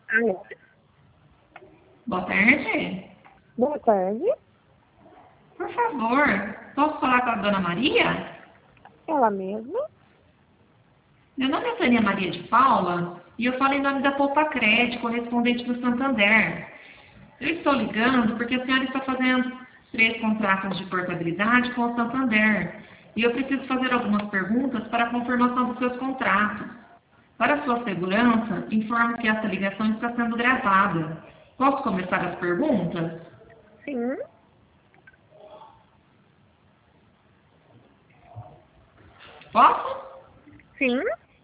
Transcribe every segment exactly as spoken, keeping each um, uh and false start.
Alô? Boa tarde. Boa tarde. Por favor, posso falar com a dona Maria? Ela mesma? Meu nome é Tânia Maria de Paula e eu falo em nome da Poupa Crédito, correspondente do Santander. Eu estou ligando porque a senhora está fazendo três contratos de portabilidade com o Santander e eu preciso fazer algumas perguntas para a confirmação dos seus contratos. Para sua segurança, informo que essa ligação está sendo gravada. Posso começar as perguntas? Sim. Posso? Sim.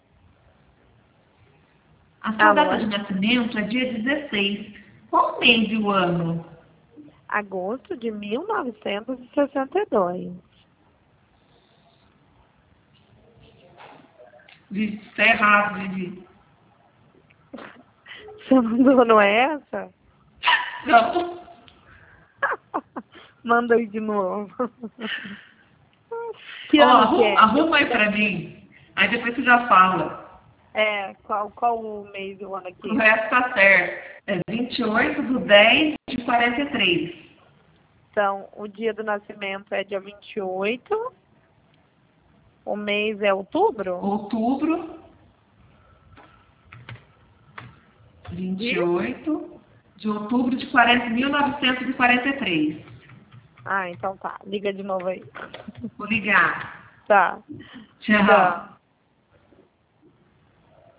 A sua Alô? data de nascimento é dia dezesseis. Qual o mês e o ano? Agosto de mil novecentos e sessenta e dois. Vivi, está errado, Vivi. Você mandou, não é essa? Não. Manda aí de novo. Que Ó, ano que arruma, é? arruma aí pra mim. Aí depois você já fala. É, qual, qual o mês e o ano O aqui? resto tá certo. É vinte e oito do dez de quarenta e três. Então, o dia do nascimento é dia vinte e oito. O mês é outubro? Outubro. vinte e De? oito de outubro de quarenta mil novecentos e quarenta e três. Ah, então tá. Liga de novo aí. Vou ligar. Tá. Tchau. Tchau.